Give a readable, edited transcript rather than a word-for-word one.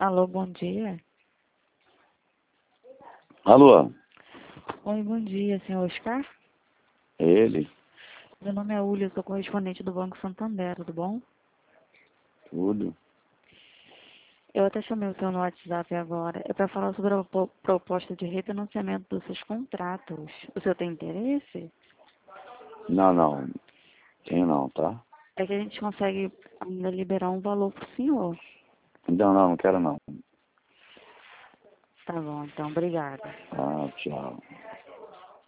Alô, bom dia. Alô, Oi, bom dia, senhor Oscar. é ele? Meu nome é Ulia, sou correspondente do Banco Santander, tudo bom? Tudo. Eu até chamei o senhor no WhatsApp agora. É para falar sobre a proposta de refinanciamento dos seus contratos. O senhor tem interesse? Não, tenho não, tá? É que a gente consegue ainda liberar um valor para o senhor. Não quero não. Tá bom, então, obrigada. Ah, tchau.